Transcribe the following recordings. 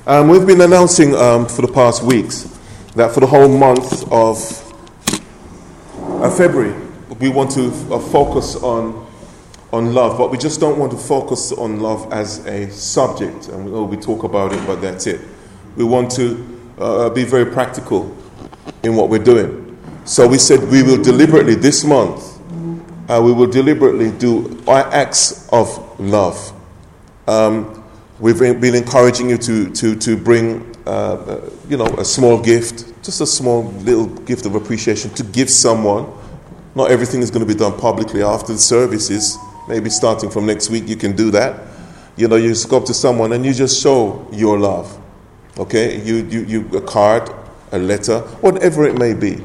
We've been announcing for the past weeks that for the whole month of February, we want to focus on love, but we just don't want to focus on love as a subject. And we talk about it, but that's it. We want to be very practical in what we're doing. So we said we will deliberately, this month, we will deliberately do acts of love. We've been encouraging you to bring, a small gift, just a small little gift of appreciation to give someone. Not everything is going to be done publicly after the services. Maybe starting from next week, you can do that. You just go up to someone and you just show your love. Okay, you a card, a letter, whatever it may be.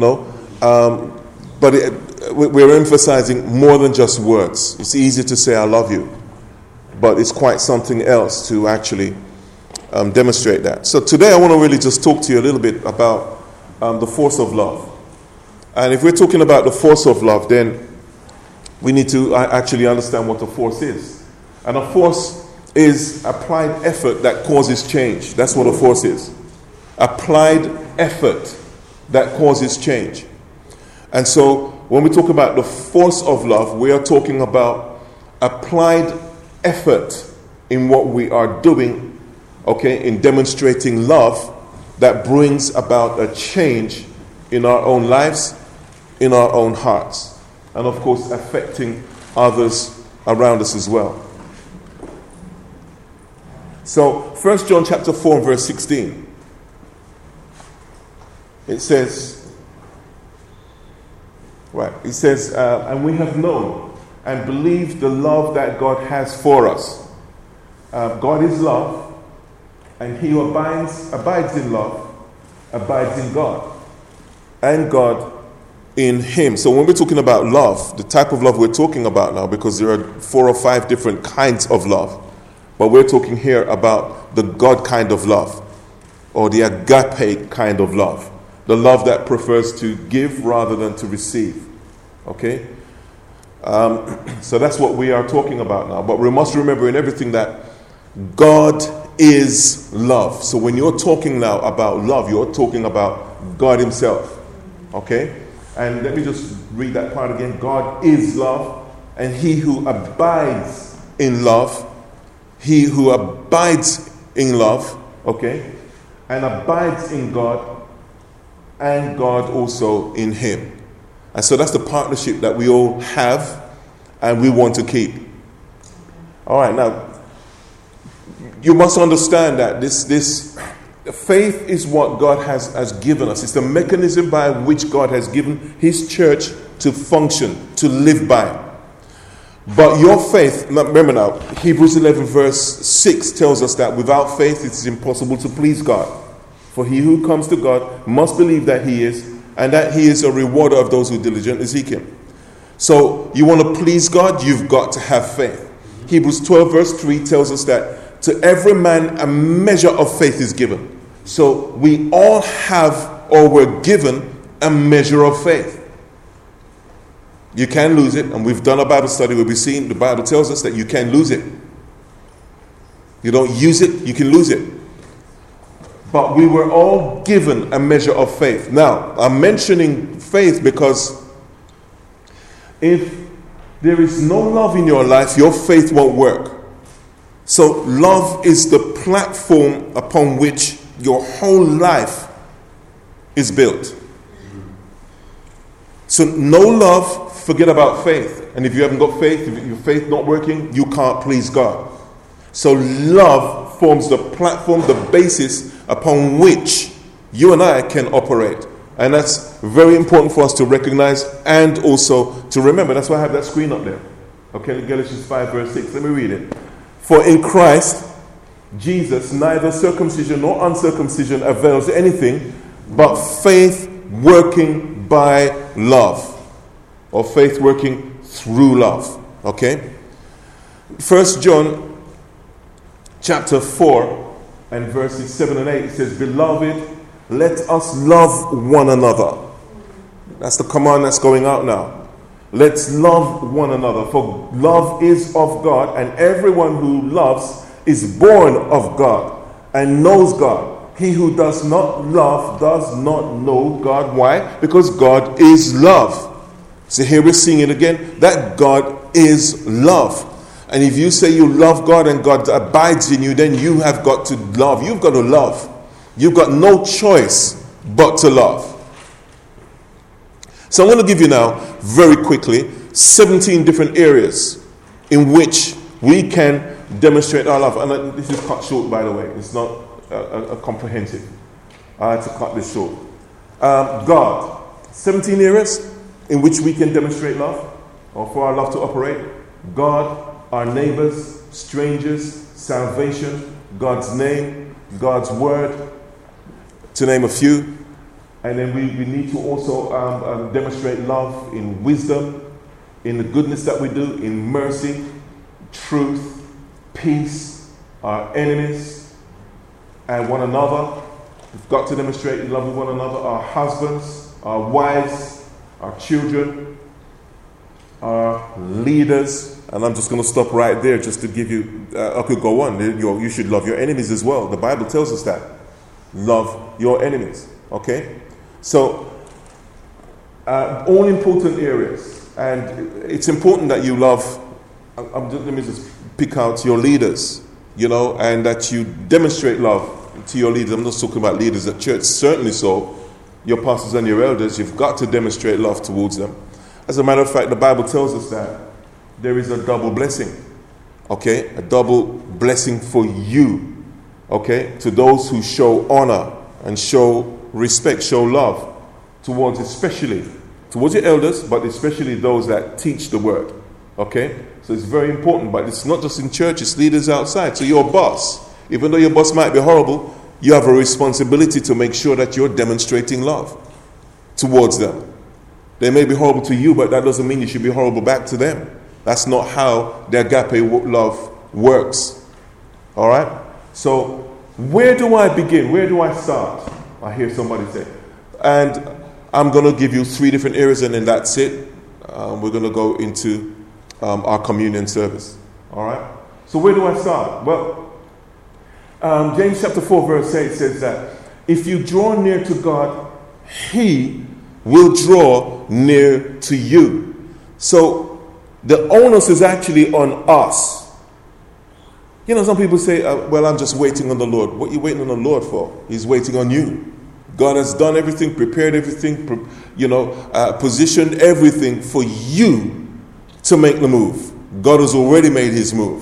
But we're emphasizing more than just words. It's easy to say I love you, but it's quite something else to actually demonstrate that. So today I want to really just talk to you a little bit about the force of love. And if we're talking about the force of love, then we need to actually understand what a force is. And a force is applied effort that causes change. That's what a force is. Applied effort that causes change. And so when we talk about the force of love, we are talking about applied effort in what we are doing, okay, in demonstrating love that brings about a change in our own lives, in our own hearts, and of course affecting others around us as well. So 1 John chapter 4 and verse 16, it says, and we have known and believed the love that God has for us. God is love, and he who abides in love abides in God, and God in him. So when we're talking about love, the type of love we're talking about now, because there are 4 or 5 different kinds of love, but we're talking here about the God kind of love, or the agape kind of love, the love that prefers to give rather than to receive. Okay? So that's what we are talking about now. But we must remember in everything that God is love. So when you're talking now about love, you're talking about God himself. Okay? And let me just read that part again. God is love, and he who abides in love, okay, and abides in God, and God also in him. And so that's the partnership that we all have and we want to keep. All right, now, you must understand that this faith is what God has given us. It's the mechanism by which God has given his church to function, to live by. But your faith, remember now, Hebrews 11 verse 6 tells us that without faith it is impossible to please God. For he who comes to God must believe that he is, and that he is a rewarder of those who diligently seek him. So you want to please God, you've got to have faith. Hebrews 12 verse 3 tells us that to every man a measure of faith is given. So we all have, or were given, a measure of faith. You can lose it, and we've done a Bible study where we've seen the Bible tells us that you can lose it. You don't use it, you can lose it. But we were all given a measure of faith. Now, I'm mentioning faith because if there is no love in your life, your faith won't work. So love is the platform upon which your whole life is built. So no love, forget about faith. And if you haven't got faith, if your faith not working, you can't please God. So love forms the platform, the basis upon which you and I can operate. And that's very important for us to recognize and also to remember. That's why I have that screen up there. Okay, Galatians 5 verse 6. Let me read it. For in Christ Jesus, neither circumcision nor uncircumcision avails anything, but faith working by love, or faith working through love. Okay? 1 John chapter 4 and verses 7 and 8, it says, Beloved, let us love one another. That's the command that's going out now. Let's love one another, for love is of God, and everyone who loves is born of God and knows God. He who does not love does not know God. Why? Because God is love. So here we're seeing it again, that God is love. And if you say you love God and God abides in you, then you have got to love. You've got to love. You've got no choice but to love. So I'm going to give you now, very quickly, 17 different areas in which we can demonstrate our love. And this is cut short, by the way. It's not a comprehensive. I had to cut this short. God, 17 areas in which we can demonstrate love, or for our love to operate. God, our neighbors, strangers, salvation, God's name, God's word, to name a few. And then we need to also demonstrate love in wisdom, in the goodness that we do, in mercy, truth, peace, our enemies, and one another. We've got to demonstrate love with one another, our husbands, our wives, our children, our leaders. And I'm just going to stop right there just to give you, I could go on. You should love your enemies as well. The Bible tells us that. Love your enemies. Okay? So, all important areas. And it's important that you love, let me just pick out your leaders, and that you demonstrate love to your leaders. I'm not talking about leaders at church, certainly so. Your pastors and your elders, you've got to demonstrate love towards them. As a matter of fact, the Bible tells us that there is a double blessing. Okay? A double blessing for you. Okay? To those who show honor and show respect, show love especially towards your elders, but especially those that teach the word. Okay? So it's very important, but it's not just in church, it's leaders outside. So your boss, even though your boss might be horrible, you have a responsibility to make sure that you're demonstrating love towards them. They may be horrible to you, but that doesn't mean you should be horrible back to them. That's not how the agape love works. All right? So where do I begin? Where do I start? I hear somebody say. And I'm going to give you 3 different areas, and then that's it. We're going to go into our communion service. All right? So where do I start? Well, James chapter 4 verse 8 says that if you draw near to God, He will draw near to you. So the onus is actually on us. Some people say, well, I'm just waiting on the Lord. What are you waiting on the Lord for? He's waiting on you. God has done everything, prepared everything, positioned everything for you to make the move. God has already made His move.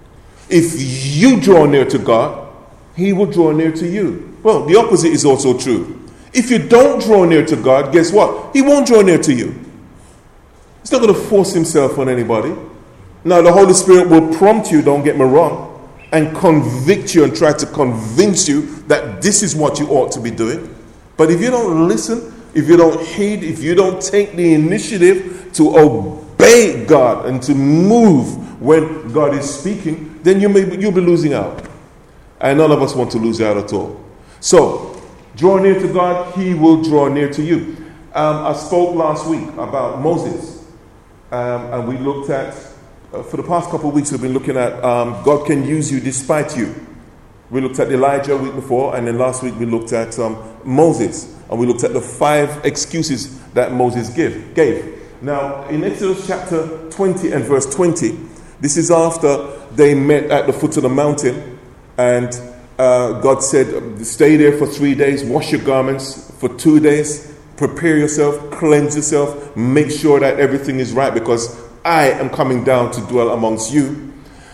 If you draw near to God, He will draw near to you. Well, the opposite is also true. If you don't draw near to God, guess what? He won't draw near to you. He's not going to force Himself on anybody. Now, the Holy Spirit will prompt you, don't get me wrong, and convict you and try to convince you that this is what you ought to be doing. But if you don't listen, if you don't heed, if you don't take the initiative to obey God and to move when God is speaking, then you'll be losing out. And none of us want to lose out at all. So, draw near to God, He will draw near to you. I spoke last week about Moses. And we looked at, for the past couple of weeks, we've been looking at God can use you despite you. We looked at Elijah a week before, and then last week we looked at Moses. And we looked at the 5 excuses that Moses gave. Now, in Exodus chapter 20 and verse 20, this is after they met at the foot of the mountain, and God said, stay there for 3 days, wash your garments for 2 days, prepare yourself, cleanse yourself, make sure that everything is right, because I am coming down to dwell amongst you.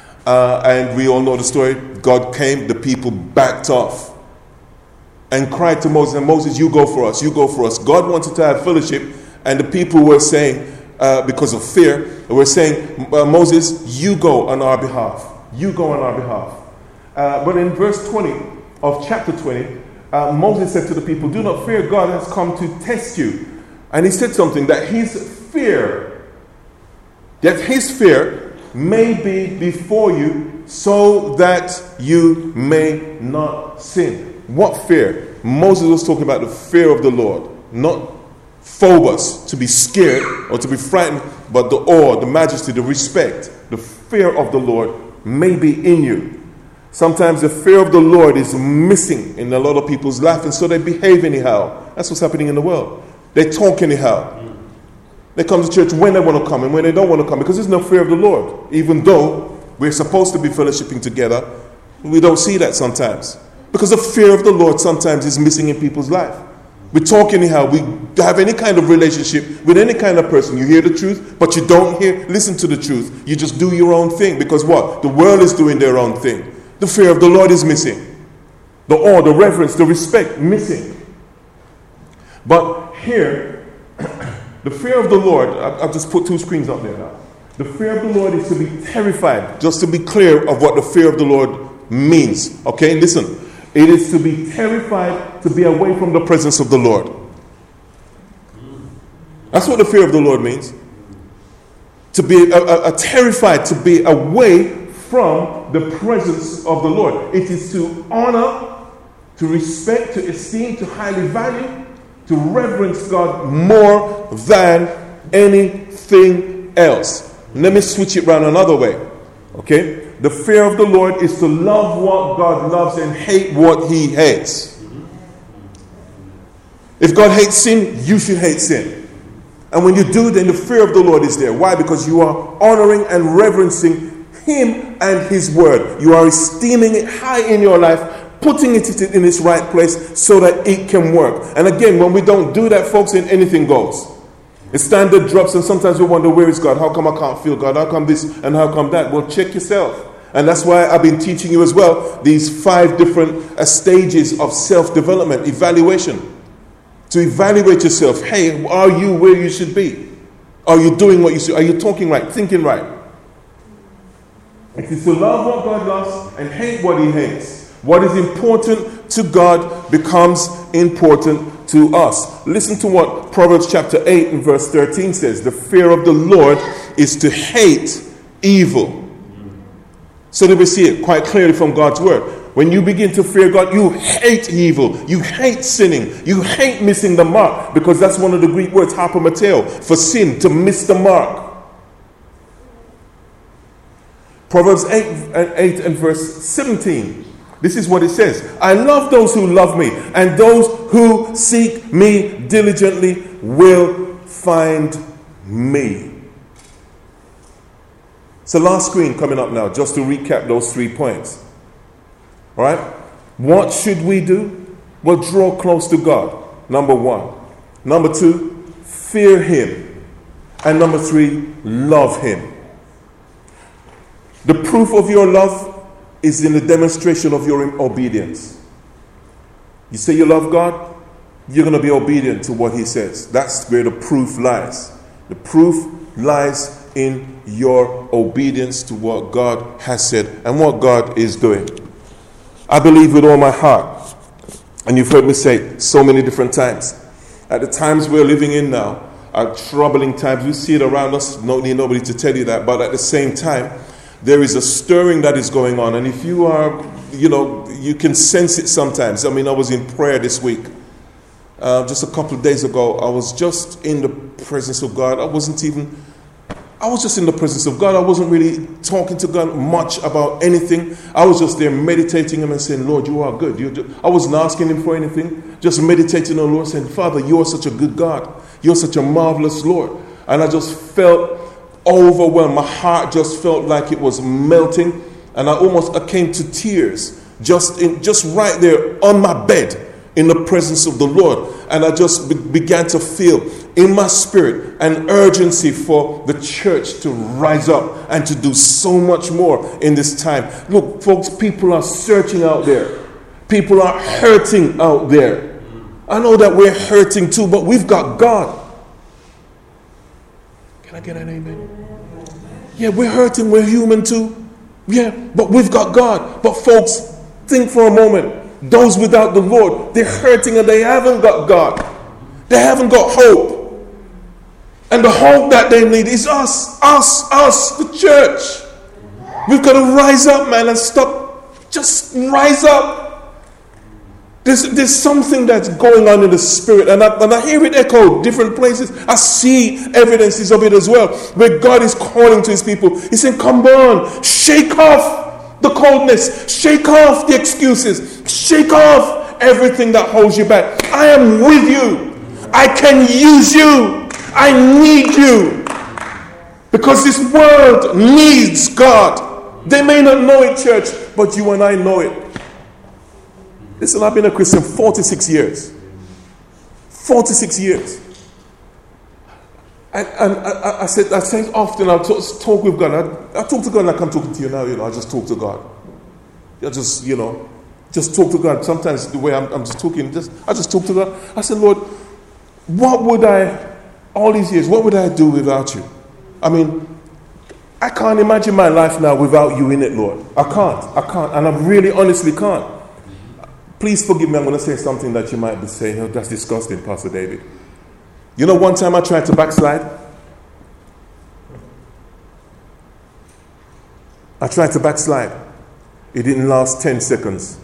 And we all know the story. God came, the people backed off and cried to Moses, and Moses, you go for us, you go for us. God wanted to have fellowship, and the people were saying, because of fear, they were saying, Moses, you go on our behalf. You go on our behalf. But in verse 20 of chapter 20, Moses said to the people, do not fear, God has come to test you. And he said something, that his fear may be before you so that you may not sin. What fear? Moses was talking about the fear of the Lord, not phobos, to be scared or to be frightened, but the awe, the majesty, the respect, the fear of the Lord may be in you. Sometimes the fear of the Lord is missing in a lot of people's life, and so they behave anyhow. That's what's happening in the world. They talk anyhow. They come to church when they want to come and when they don't want to come, because there's no fear of the Lord. Even though we're supposed to be fellowshipping together, we don't see that sometimes. Because the fear of the Lord sometimes is missing in people's life. We talk anyhow. We have any kind of relationship with any kind of person. You hear the truth, but you don't listen to the truth. You just do your own thing. Because what? The world is doing their own thing. The fear of the Lord is missing. The awe, the reverence, the respect, missing. But here, the fear of the Lord, I've just put 2 screens up there now. The fear of the Lord is to be terrified, just to be clear of what the fear of the Lord means. Okay, listen. It is to be terrified, to be away from the presence of the Lord. That's what the fear of the Lord means. To be terrified, to be away from the presence of the Lord. It is to honor, to respect, to esteem, to highly value, to reverence God more than anything else. Let me switch it around another way. Okay? The fear of the Lord is to love what God loves and hate what he hates. If God hates sin, you should hate sin. And when you do, then the fear of the Lord is there. Why? Because you are honoring and reverencing him and his word. You are esteeming it high in your life, putting it in its right place so that it can work. And again, when we don't do that, folks, then anything goes. The standard drops, and sometimes we wonder, where is God? How come I can't feel God? How come this and how come that? Well, check yourself. And that's why I've been teaching you as well these 5 different stages of self-development, evaluation. To evaluate yourself. Hey, are you where you should be? Are you doing what you should? Are you talking right? Thinking right? It is to love what God loves and hate what he hates. What is important to God becomes important to us. Listen to what Proverbs chapter 8 and verse 13 says. The fear of the Lord is to hate evil. So that we see it quite clearly from God's word. When you begin to fear God, you hate evil. You hate sinning. You hate missing the mark. Because that's one of the Greek words, hapamateo, for sin, to miss the mark. Proverbs 8 and verse 17. This is what it says. I love those who love me, and those who seek me diligently will find me. So last screen coming up now, just to recap those 3 points. All right? What should we do? Well, draw close to God. Number 1. Number 2, fear him. And number 3, love him. The proof of your love is in the demonstration of your obedience. You say you love God, you're going to be obedient to what he says. That's where the proof lies. The proof lies in your obedience to what God has said and what God is doing. I believe with all my heart, and you've heard me say it so many different times, at the times we're living in now are troubling times. We see it around us. Don't need nobody to tell you that. But at the same time, there is a stirring that is going on. And if you are, you can sense it sometimes. I mean, I was in prayer this week. Just a couple of days ago, I was just in the presence of God. I was just in the presence of God. I wasn't really talking to God much about anything. I was just there meditating him and saying, Lord, you are good. I wasn't asking him for anything. Just meditating on the Lord, saying, Father, you are such a good God. You're such a marvelous Lord. And I just felt overwhelmed. My heart just felt like it was melting. And I came to tears just right there on my bed in the presence of the Lord. And I just began to feel in my spirit an urgency for the church to rise up and to do so much more in this time. Look, folks, people are searching out there. People are hurting out there. I know that we're hurting too, but we've got God. Can I get an amen? Yeah, we're hurting. We're human too. Yeah, but we've got God. But folks, think for a moment. Those without the Lord, they're hurting and they haven't got God. They haven't got hope. And the hope that they need is us, the church. We've got to rise up, man, and stop. Just rise up. There's something that's going on in the spirit, and I hear it echoed different places. I see evidences of it as well, where God is calling to his people. He's saying, come on, shake off the coldness. Shake off the excuses. Shake off everything that holds you back. I am with you. I can use you. I need you. Because this world needs God. They may not know it, church, but you and I know it. Listen, I've been a Christian 46 years. 46 years. And I say often, I'll talk with God. I talk to God like I'm talking to you now, I just talk to God. Just talk to God. Sometimes the way I'm just talking, I just talk to God. I said, Lord, all these years, what would I do without you? I mean, I can't imagine my life now without you in it, Lord. I can't. And I really honestly can't. Please forgive me, I'm going to say something that you might be saying, oh, that's disgusting, Pastor David. One time I tried to backslide. It didn't last 10 seconds.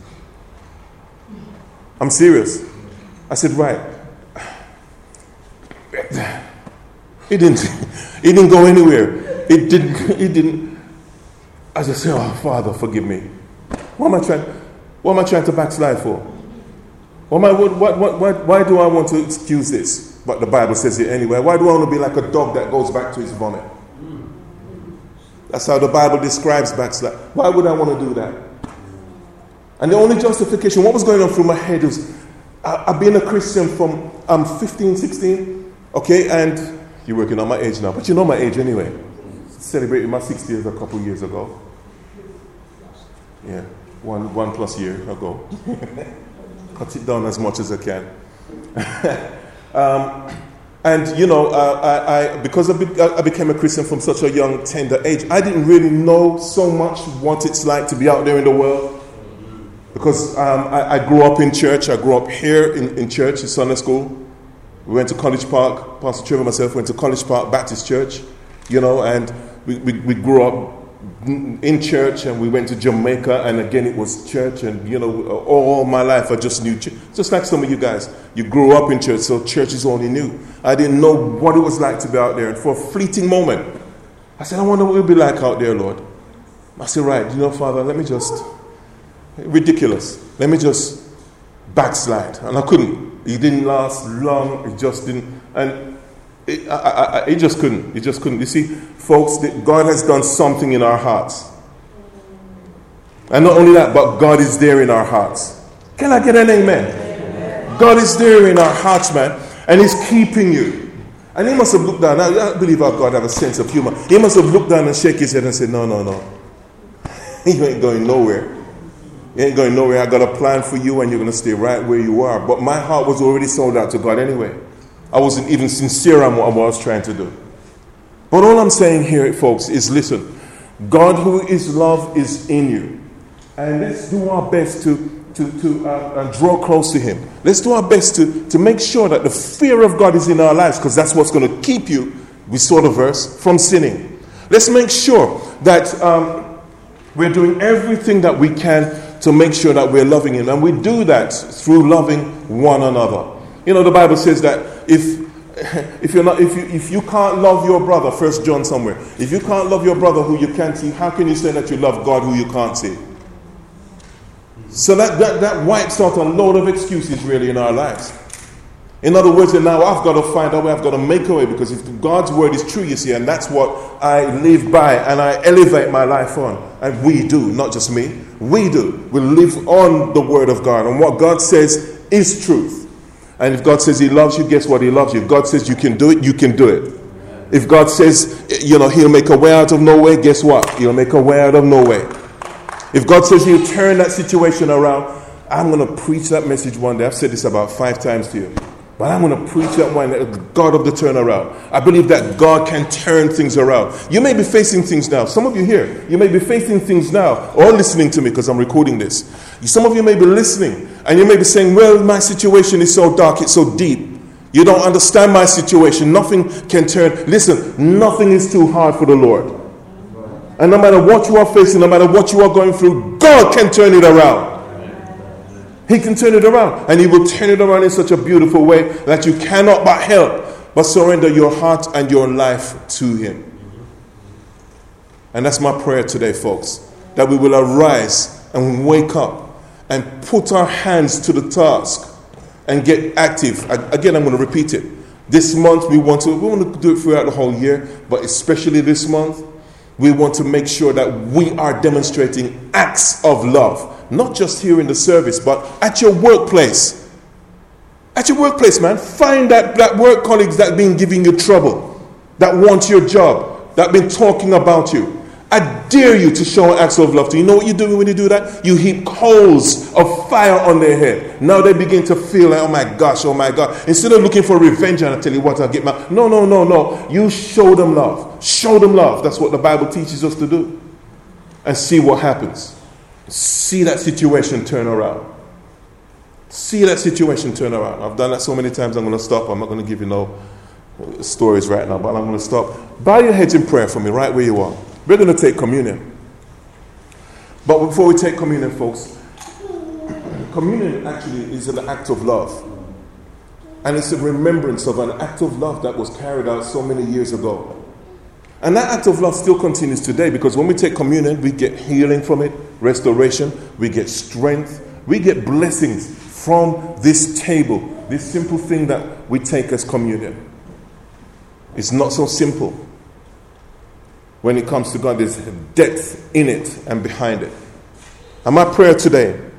I'm serious. I said, right. It didn't go anywhere. It didn't. I just said, oh, Father, forgive me. What am I trying to backslide for? Why do I want to excuse this? But the Bible says it anyway. Why do I want to be like a dog that goes back to his vomit? That's how the Bible describes backslide. Why would I want to do that? And the only justification, what was going on through my head was, I've been a Christian from 15, 16, okay, and you're working on my age now, but you know my age anyway. Celebrated my 60th a couple years ago. Yeah, one plus year ago. Cut it down as much as I can. Because I became a Christian from such a young, tender age, I didn't really know so much what it's like to be out there in the world. Because I grew up in church. I grew up here in church, in Sunday school. We went to College Park. Pastor Trevor and myself went to College Park Baptist Church, and we grew up in church, and we went to Jamaica, and again it was church, and all my life I just knew church. Just like some of you guys, you grew up in church, so church is all you knew. I didn't know what it was like to be out there, and for a fleeting moment I said, I wonder what it would be like out there, Lord. I said, right, Father, let me just backslide. And I couldn't. It didn't last long. It just didn't. And it just couldn't. It just couldn't. You see, folks, God has done something in our hearts. And not only that, but God is there in our hearts. Can I get an amen? God is there in our hearts, man. And He's keeping you. And He must have looked down. I believe our God has a sense of humor. He must have looked down and shake His head and said, no. You ain't going nowhere. You ain't going nowhere. I got a plan for you, and you're going to stay right where you are. But my heart was already sold out to God anyway. I wasn't even sincere on what I was trying to do. But all I'm saying here, folks, is listen. God, who is love, is in you. And let's do our best to draw close to Him. Let's do our best to make sure that the fear of God is in our lives, because that's what's going to keep you, we saw the verse, from sinning. Let's make sure that we're doing everything that we can to make sure that we're loving Him. And we do that through loving one another. The Bible says that if you can't love your brother, 1 John somewhere, if you can't love your brother who you can't see, how can you say that you love God who you can't see? So that wipes out a load of excuses really in our lives. In other words, now I've got to find a way, I've got to make a way, because if God's word is true, you see, and that's what I live by and I elevate my life on, and we do, not just me, we do. We live on the word of God, and what God says is truth. And if God says He loves you, guess what? He loves you. If God says you can do it, you can do it. If God says, He'll make a way out of no way, guess what? He'll make a way out of no way. If God says He'll turn that situation around, I'm going to preach that message one day. I've said this about 5 times to you. But I'm going to preach that one, God of the turnaround. I believe that God can turn things around. You may be facing things now. Some of you here, you may be facing things now, or listening to me because I'm recording this. Some of you may be listening, and you may be saying, well, my situation is so dark, it's so deep. You don't understand my situation. Nothing can turn. Listen, nothing is too hard for the Lord. And no matter what you are facing, no matter what you are going through, God can turn it around. He can turn it around, and He will turn it around in such a beautiful way that you cannot but help but surrender your heart and your life to Him. And that's my prayer today, folks, that we will arise and wake up and put our hands to the task and get active. Again, I'm going to repeat it. This month we want to do it throughout the whole year, but especially this month, we want to make sure that we are demonstrating acts of love, not just here in the service, but at your workplace. At your workplace, man, find that work colleagues that have been giving you trouble, that want your job, that have been talking about you. I dare you to show acts of love to. You know what you do when you do that? You heap coals of fire on their head. Now they begin to feel like, oh my God. Instead of looking for revenge, and I tell you what, I'll get my... No. You show them love. Show them love. That's what the Bible teaches us to do. And see what happens. See that situation turn around. See that situation turn around. I've done that so many times, I'm going to stop. I'm not going to give you no stories right now, but I'm going to stop. Bow your heads in prayer for me, right where you are. We're going to take communion. But before we take communion, folks, communion actually is an act of love. And it's a remembrance of an act of love that was carried out so many years ago. And that act of love still continues today, because when we take communion, we get healing from it, restoration, we get strength, we get blessings from this table, this simple thing that we take as communion. It's not so simple. When it comes to God, there's depth in it and behind it. And my prayer today